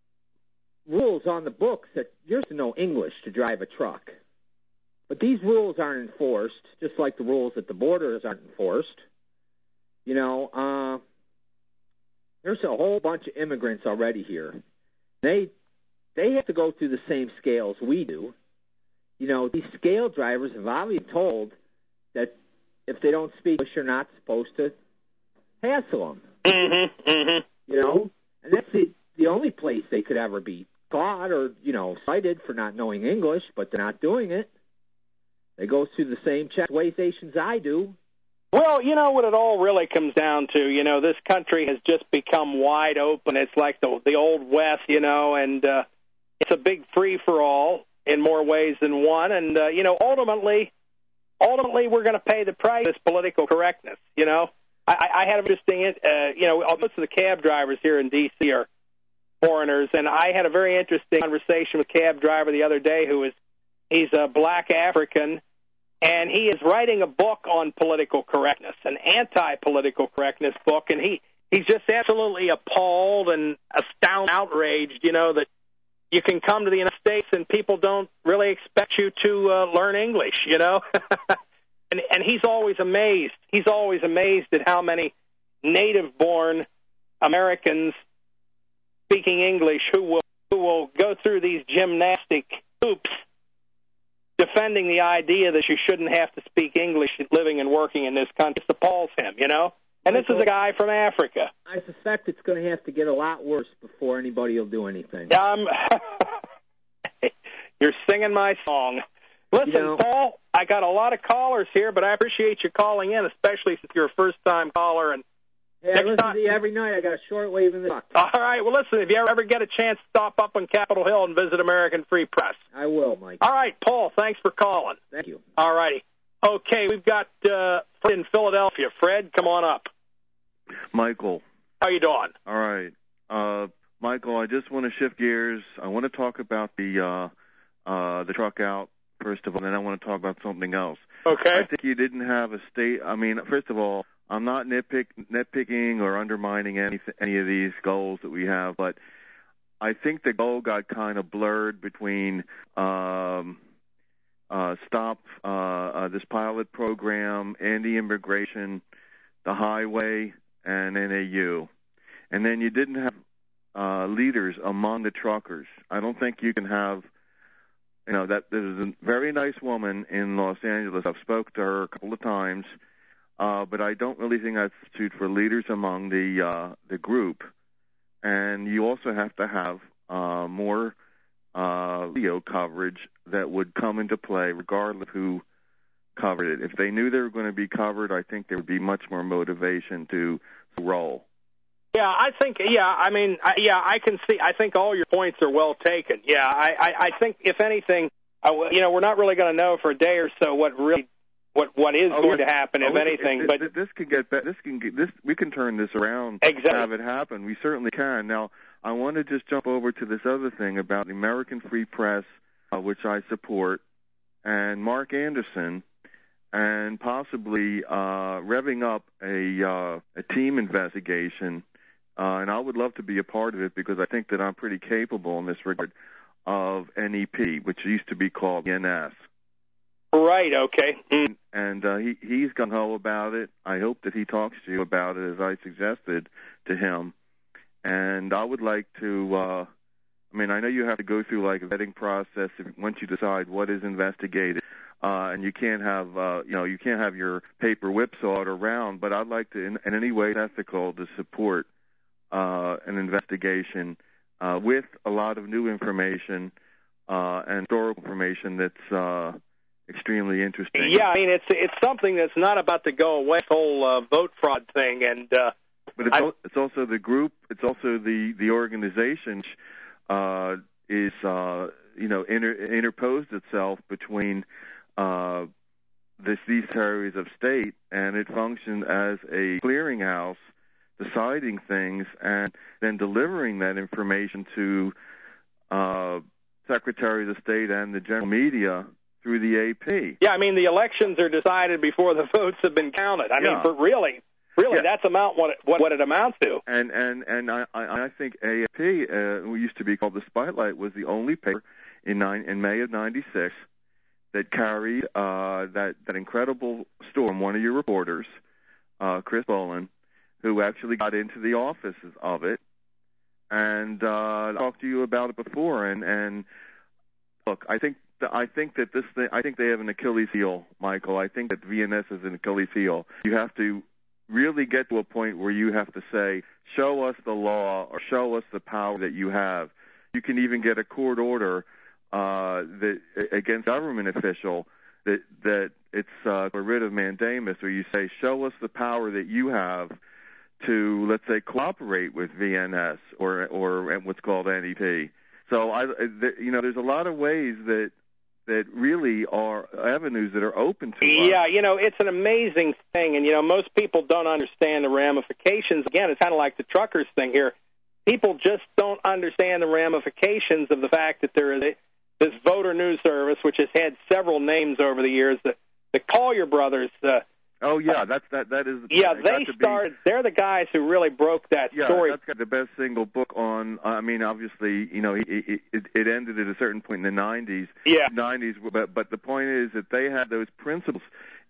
rules on the books that you're to know English to drive a truck. But these rules aren't enforced, just like the rules at the borders aren't enforced. You know, uh, there's a whole bunch of immigrants already here. They they have to go through the same scales we do. You know, these scale drivers have obviously been told that if they don't speak English, you're not supposed to hassle them. Mm-hmm, mm-hmm. You know, and that's the, the only place they could ever be caught or, you know, cited for not knowing English, but they're not doing it. They go through the same check weigh stations I do. Well, you know what it all really comes down to. You know, this country has just become wide open. It's like the the old West, you know, and uh, it's a big free-for-all in more ways than one. And, uh, you know, ultimately, ultimately we're going to pay the price of this political correctness, you know. I, I had an interesting, uh, you know, most of the cab drivers here in D C are foreigners, and I had a very interesting conversation with a cab driver the other day who is, he's a black African, and he is writing a book on political correctness, an anti-political correctness book, and he, he's just absolutely appalled and astounded, outraged, you know, that you can come to the United States and people don't really expect you to uh, learn English, you know. and, and he's always amazed. He's always amazed at how many native-born Americans speaking English who will who will go through these gymnastic hoops defending the idea that you shouldn't have to speak English living and working in this country. It appalls him, you know? And this is a guy from Africa. I suspect it's going to have to get a lot worse before anybody will do anything. Um, you're singing my song. Listen, you know, Paul, I got a lot of callers here, but I appreciate you calling in, especially since you're a first-time caller. And yeah, I listen time, to you every night. I got a shortwave in the truck. All right. Well, listen, if you ever get a chance, stop up on Capitol Hill and visit American Free Press. I will, Mike. All right, Paul, thanks for calling. Thank you. All righty. Okay, we've got uh, Fred in Philadelphia. Fred, come on up. Michael. How you doing? All right. Uh, Michael, I just want to shift gears. I want to talk about the uh, uh, the truck out, first of all, and then I want to talk about something else. Okay. I think you didn't have a state. I mean, first of all, I'm not nitpick, nitpicking or undermining any any of these goals that we have, but I think the goal got kind of blurred between um, uh, stop uh, uh, this pilot program, anti-immigration, the highway, and N A U. And then you didn't have uh, leaders among the truckers. I don't think you can have, you know, that there's a very nice woman in Los Angeles. I've spoke to her a couple of times. Uh, but I don't really think that's suited for leaders among the uh, the group. And you also have to have uh, more uh, video coverage that would come into play regardless of who covered it. If they knew they were going to be covered, I think there would be much more motivation to roll. Yeah, I think, yeah, I mean, I, yeah, I can see, I think all your points are well taken. Yeah, I, I, I think, if anything, uh, you know, we're not really going to know for a day or so what really What what is oh, going to happen, if oh, anything? It, but it, this can get this can get this. We can turn this around. Exactly. To have it happen. We certainly can. Now, I want to just jump over to this other thing about the American Free Press, uh, which I support, and Mark Anderson, and possibly uh, revving up a uh, a team investigation. Uh, and I would love to be a part of it because I think that I'm pretty capable in this regard of N E P, which used to be called N S. Right, okay. Mm. And uh, he, he's gung-ho about it. I hope that he talks to you about it, as I suggested to him. And I would like to, uh, I mean, I know you have to go through, like, a vetting process if, once you decide what is investigated. Uh, and you can't have, uh, you know, you can't have your paper whipsawed around. But I'd like to, in, in any way ethical, to support uh, an investigation uh, with a lot of new information uh, and historical information that's uh, extremely interesting. Yeah, I mean, it's it's something that's not about to go away. The whole uh, vote fraud thing, and uh, but it's, al- it's also the group. It's also the the organization which, uh, is uh, you know inter- interposed itself between uh, this these areas of state, and it functioned as a clearinghouse, deciding things and then delivering that information to uh, secretaries of state and the general media through the A P. Yeah, I mean, the elections are decided before the votes have been counted. I yeah. mean, but really, really, yeah. that's amount what it, what, what it amounts to. And and and I I think A F P, uh, who used to be called the Spotlight, was the only paper in nine in May of ninety-six that carried uh, that that incredible story from one of your reporters, uh, Chris Bolin, who actually got into the offices of it and uh, talked to you about it before. And and look, I think. I think that this thing, I think they have an Achilles heel, Michael. I think that V N S is an Achilles heel. You have to really get to a point where you have to say, show us the law or show us the power that you have. You can even get a court order uh, that against a government official that that it's uh, a writ of mandamus, where you say, show us the power that you have to, let's say, cooperate with V N S or or what's called N E P. So I, you know, there's a lot of ways that. that really are avenues that are open to us. Yeah, you know, it's an amazing thing, and, you know, most people don't understand the ramifications. Again, it's kind of like the truckers thing here. People just don't understand the ramifications of the fact that there is a, this voter news service, which has had several names over the years, the, the Collier brothers. Uh, oh, yeah, that's that. That is. Yeah, they started. Be, they're the guys who really broke that yeah, story. Yeah, that's got the best single book on. I mean, obviously, you know, it, it, it ended at a certain point in the nineties. Yeah, nineties. But but the point is that they had those principles.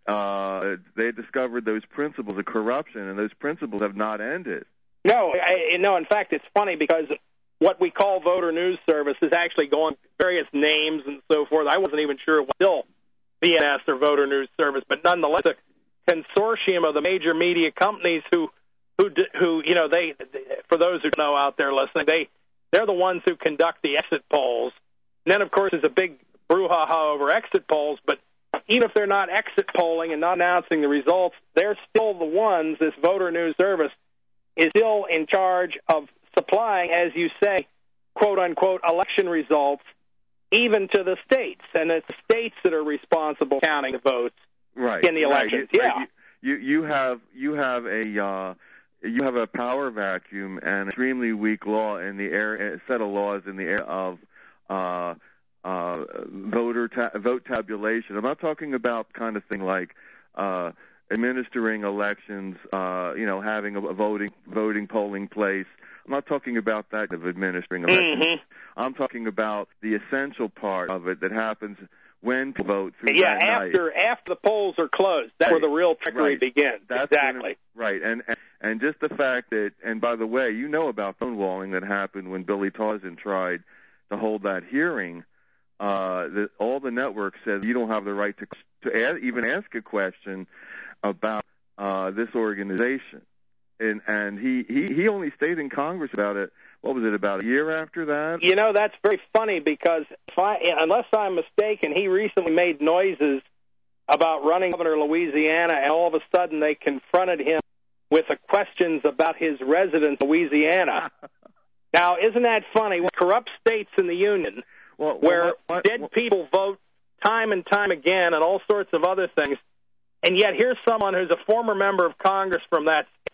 Uh, they discovered those principles of corruption, and those principles have not ended. No, I, no. In fact, it's funny because what we call voter news service is actually going various names and so forth. I wasn't even sure it was still V N S or voter news service, but nonetheless, a consortium of the major media companies who, who, who, you know, they, for those who know out there listening, they, they're the ones who conduct the exit polls. And then, of course, there's a big brouhaha over exit polls, but even if they're not exit polling and not announcing the results, they're still the ones, this voter news service is still in charge of supplying, as you say, quote-unquote, election results, even to the states. And it's the states that are responsible for counting the votes. Right. In the elections, right. yeah. Right. You, you you have you have a uh, you have a power vacuum and extremely weak law in the area, set of laws in the area of uh, uh, voter ta- vote tabulation. I'm not talking about kind of thing like uh, administering elections, uh, you know, having a, a voting voting polling place. I'm not talking about that of administering elections. Mm-hmm. I'm talking about the essential part of it that happens when to vote through yeah, that after night. after the polls are closed, that's right. where the real trickery right. begins. That's exactly. It, right, and, and and just the fact that, and by the way, you know about stonewalling that happened when Billy Tauzin tried to hold that hearing. Uh, that all the networks said you don't have the right to to add, even ask a question about uh, this organization, and and he, he he only stayed in Congress about it. What was it, about a year after that? You know, that's very funny because, if I, unless I'm mistaken, he recently made noises about running governor of Louisiana, and all of a sudden they confronted him with the questions about his residence in Louisiana. Now, isn't that funny? Corrupt states in the Union well, where what, what, dead what, people vote time and time again and all sorts of other things, and yet here's someone who's a former member of Congress from that state,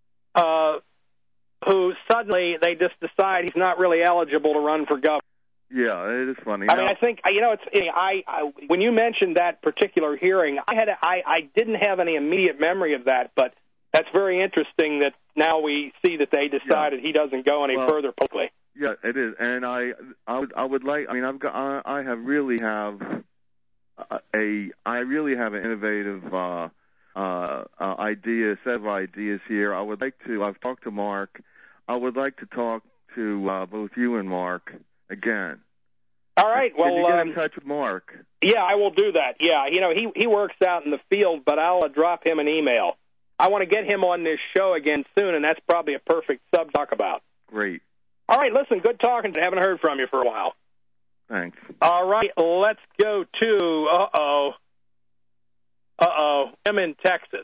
uh, who suddenly they just decide he's not really eligible to run for governor. Yeah, it is funny. I now, mean, I think you know it's. I, I when you mentioned that particular hearing, I had I, I didn't have any immediate memory of that, but that's very interesting that now we see that they decided yeah. he doesn't go any well, further publicly. Yeah, it is, and I I would I would like. I mean, I've got I, I have really have a I really have an innovative uh, uh, uh, idea, set of ideas here. I would like to. I've talked to Mark. I would like to talk to uh, both you and Mark again. All right. Well, can you get um, in touch with Mark? Yeah, I will do that. Yeah, you know, he he works out in the field, but I'll uh, drop him an email. I want to get him on this show again soon, and that's probably a perfect sub to talk about. Great. All right, listen, good talking. I haven't heard from you for a while. Thanks. All right, let's go to, uh-oh, uh-oh, I'm in Texas.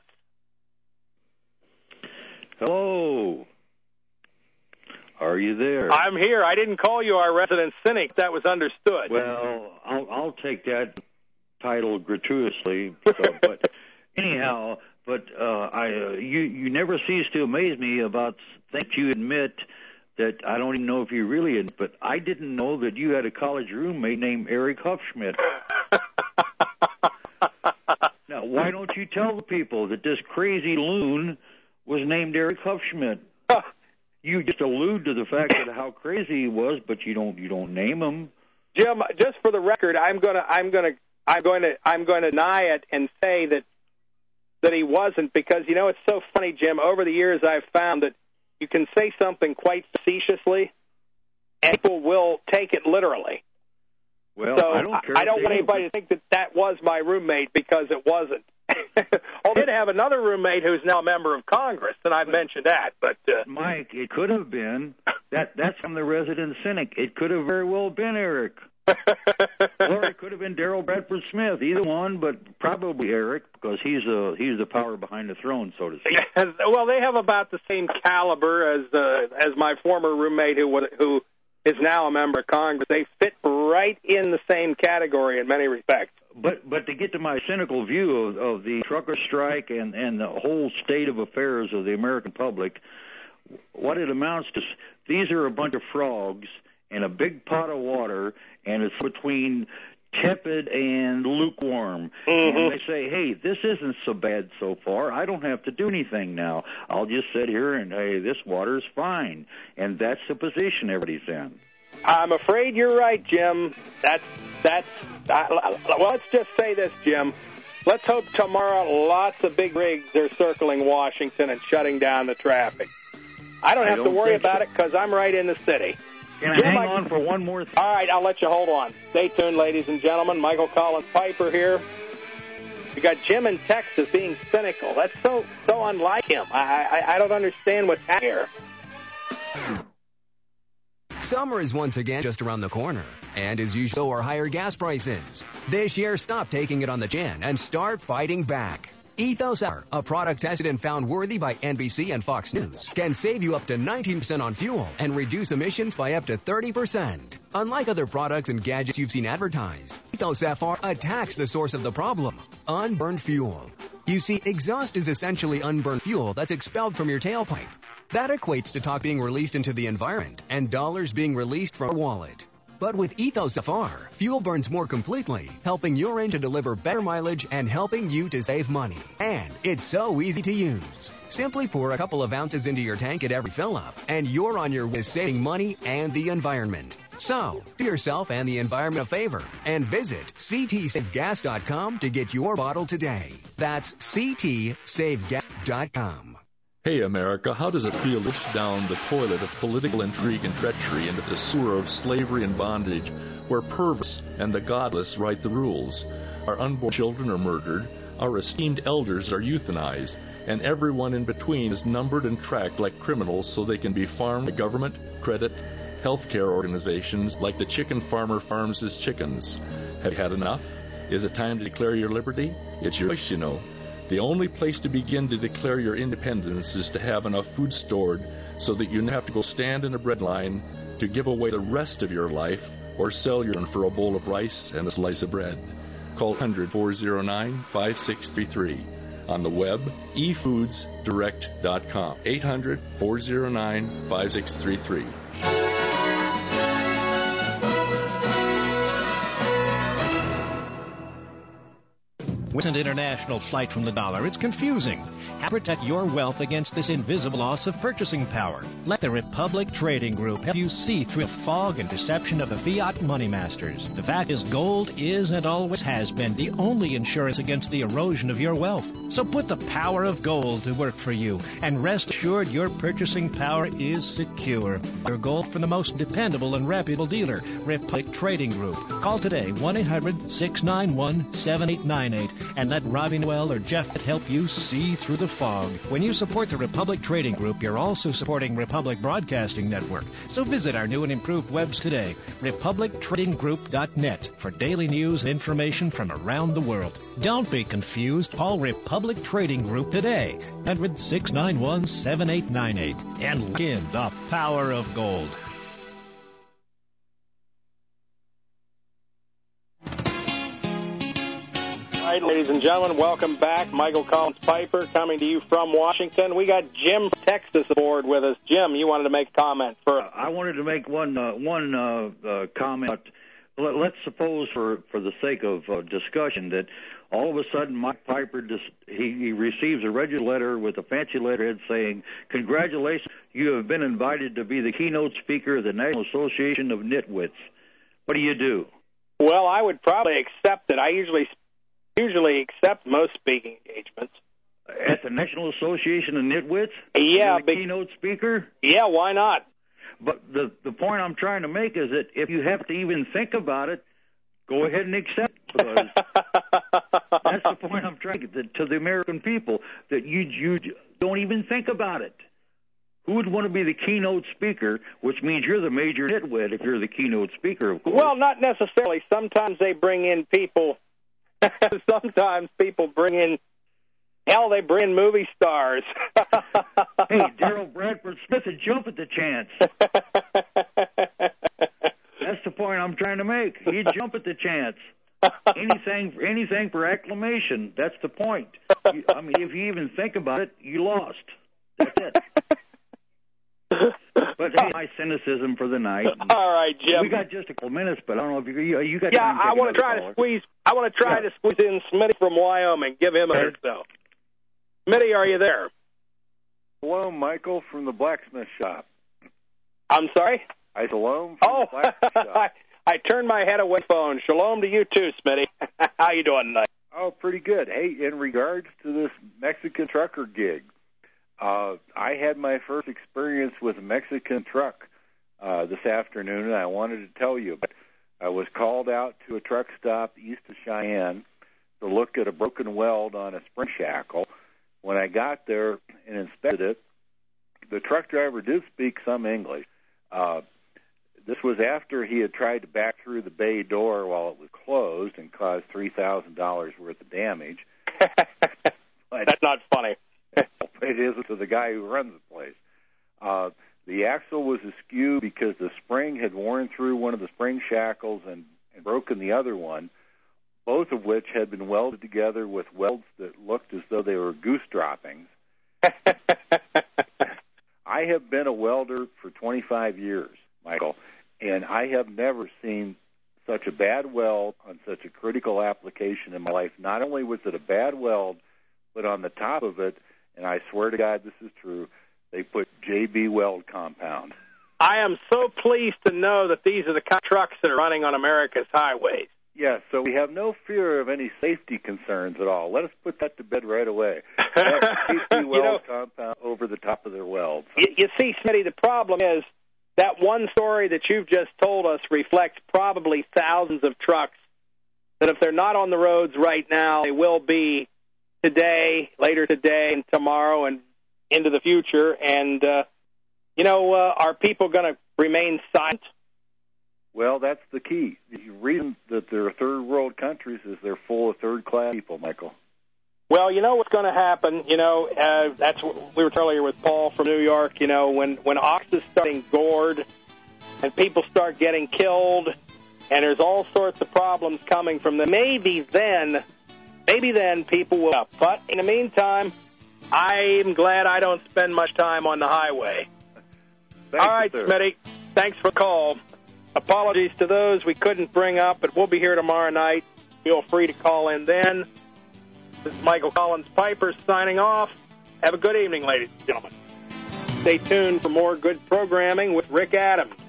Hello. Are you there? I'm here. I didn't call you our resident cynic. That was understood. Well, I'll, I'll take that title gratuitously. So, but anyhow, but uh, I uh, you you never cease to amaze me about things you admit that I don't even know if you really admit. But I didn't know that you had a college roommate named Eric Hufschmidt. Now, why don't you tell the people that this crazy loon was named Eric Hufschmidt? You just allude to the fact that how crazy he was, but you don't you don't name him. Jim, just for the record, I'm gonna I'm gonna I'm going to I'm going to deny it and say that that he wasn't, because you know it's so funny, Jim. Over the years, I've found that you can say something quite facetiously, and people will take it literally. Well, so I don't care. I, I don't want anybody to think that that was my roommate, because it wasn't. I did have another roommate who's now a member of Congress, and I've mentioned that. But uh, Mike, it could have been that. That's from the resident cynic. It could have very well been Eric, or it could have been Daryl Bradford Smith. Either one, but probably Eric, because he's a he's the power behind the throne, so to speak. Yes, well, they have about the same caliber as uh, as my former roommate who was who is now a member of Congress. They fit right in the same category in many respects. But but to get to my cynical view of, of the trucker strike and, and the whole state of affairs of the American public, what it amounts to, these are a bunch of frogs in a big pot of water, and it's between tepid and lukewarm. Mm-hmm. And they say, hey, this isn't so bad so far. I don't have to do anything now. I'll just sit here and, hey, this water's fine. And that's the position everybody's in. I'm afraid you're right, Jim. That's, that's, uh, well, let's just say this, Jim. Let's hope tomorrow lots of big rigs are circling Washington and shutting down the traffic. I don't have I don't to worry about so. it because I'm right in the city. Can I Jim, hang I, on for one more thing? All right, I'll let you hold on. Stay tuned, ladies and gentlemen. Michael Collins Piper here. We got Jim in Texas being cynical. That's so so unlike him. I I, I don't understand what's happening here. Summer is once again just around the corner, and as usual, so are higher gas prices. This year, stop taking it on the chin and start fighting back. Ethos Hour, a product tested and found worthy by N B C and Fox News, can save you up to nineteen percent on fuel and reduce emissions by up to thirty percent. Unlike other products and gadgets you've seen advertised, Ethos F R attacks the source of the problem, unburned fuel. You see, exhaust is essentially unburned fuel that's expelled from your tailpipe. That equates to talk being released into the environment and dollars being released from your wallet. But with Ethos F R, fuel burns more completely, helping your engine to deliver better mileage and helping you to save money. And it's so easy to use. Simply pour a couple of ounces into your tank at every fill-up, and you're on your way to saving money and the environment. So, do yourself and the environment a favor and visit c t save gas dot com to get your bottle today. That's c t save gas dot com. Hey, America, how does it feel to push down the toilet of political intrigue and treachery into the sewer of slavery and bondage, where perverts and the godless write the rules? Our unborn children are murdered, our esteemed elders are euthanized, and everyone in between is numbered and tracked like criminals so they can be farmed by government, credit, healthcare organizations like the chicken farmer farms his chickens. Have you had enough? Is it time to declare your liberty? It's your choice, you know. The only place to begin to declare your independence is to have enough food stored so that you don't have to go stand in a bread line to give away the rest of your life or sell your own for a bowl of rice and a slice of bread. Call one hundred, four oh nine, five six three three. On the web, e foods direct dot com. eight hundred, four oh nine, five six three three. With an international flight from the dollar, it's confusing. How to protect your wealth against this invisible loss of purchasing power? Let the Republic Trading Group help you see through the fog and deception of the fiat money masters. The fact is, gold is and always has been the only insurance against the erosion of your wealth. So put the power of gold to work for you, and rest assured your purchasing power is secure. Your gold from the most dependable and reputable dealer, Republic Trading Group. Call today, one eight hundred, six nine one, seven eight nine eight, and let Robbie Noel or Jeff help you see through the fog. When you support the Republic Trading Group, you're also supporting Republic Broadcasting Network. So visit our new and improved webs today, republic trading group dot net, for daily news and information from around the world. Don't be confused. Call Republic Trading Group today, one eight hundred, six nine one, seven eight nine eight, and lock in the power of gold. All right, ladies and gentlemen, welcome back. Michael Collins Piper coming to you from Washington. We got Jim from Texas aboard with us. Jim, you wanted to make a comment first. I wanted to make one uh, one uh, uh, comment. Let, let's suppose, for, for the sake of uh, discussion, that all of a sudden Mike Piper dis- he, he receives a registered letter with a fancy letterhead saying, "Congratulations, you have been invited to be the keynote speaker of the National Association of Nitwits." What do you do? Well, I would probably accept it. I usually usually accept most speaking engagements. At the National Association of Nitwits? Yeah. You're the keynote speaker? Yeah, why not? But the the point I'm trying to make is that if you have to even think about it, go ahead and accept it. Because that's the point I'm trying to get to the American people, that you you don't even think about it. Who would want to be the keynote speaker, which means you're the major nitwit if you're the keynote speaker, of course. Well, not necessarily. Sometimes they bring in people. Sometimes people bring in, hell, they bring in movie stars. Hey, Daryl Bradford Smith would jump at the chance. That's the point I'm trying to make. He'd jump at the chance. Anything, anything for acclamation. That's the point. You, I mean, if you even think about it, you lost. That's it. But hey, my cynicism for the night. All right, Jim. We got just a couple minutes, but I don't know if you you, you got. Yeah, time to I want to try caller. to squeeze. I want to try yeah. to squeeze in Smitty from Wyoming. Give him a minute, though. Smitty, are you there? Hello, Michael from the blacksmith shop. I'm sorry. I shalom. From oh, the blacksmith shop. I, I turned my head away from phone. Shalom to you too, Smitty. How you doing tonight? Oh, pretty good. Hey, in regards to this Mexican trucker gig, uh, I had my first experience with a Mexican truck uh, this afternoon, and I wanted to tell you about it. I was called out to a truck stop east of Cheyenne to look at a broken weld on a spring shackle. When I got there and inspected it, the truck driver did speak some English. Uh, this was after he had tried to back through the bay door while it was closed and caused three thousand dollars worth of damage. But that's not funny. It is to the guy who runs the place. Uh, the axle was askew because the spring had worn through one of the spring shackles and, and broken the other one, both of which had been welded together with welds that looked as though they were goose droppings. I have been a welder for twenty-five years, Michael, and I have never seen such a bad weld on such a critical application in my life. Not only was it a bad weld, but on the top of it, and I swear to God this is true, they put J B Weld compound. I am so pleased to know that these are the kind of trucks that are running on America's highways. Yes, so we have no fear of any safety concerns at all. Let us put that to bed right away. Have J B Weld you know, compound over the top of their welds. You, you see, Smitty, the problem is that one story that you've just told us reflects probably thousands of trucks that if they're not on the roads right now, they will be today, later today, and tomorrow, and into the future. And, uh, you know, uh, are people going to remain silent? Well, that's the key. The reason that they're third world countries is they're full of third-class people, Michael. Well, you know what's going to happen. You know, uh, that's what we were earlier with Paul from New York. You know, when, when oxes start getting gored and people start getting killed and there's all sorts of problems coming from them, maybe then, maybe then people will up. But in the meantime, I'm glad I don't spend much time on the highway. Thank all right, you, Smitty, thanks for the call. Apologies to those we couldn't bring up, but we'll be here tomorrow night. Feel free to call in then. This is Michael Collins Piper signing off. Have a good evening, ladies and gentlemen. Stay tuned for more good programming with Rick Adams.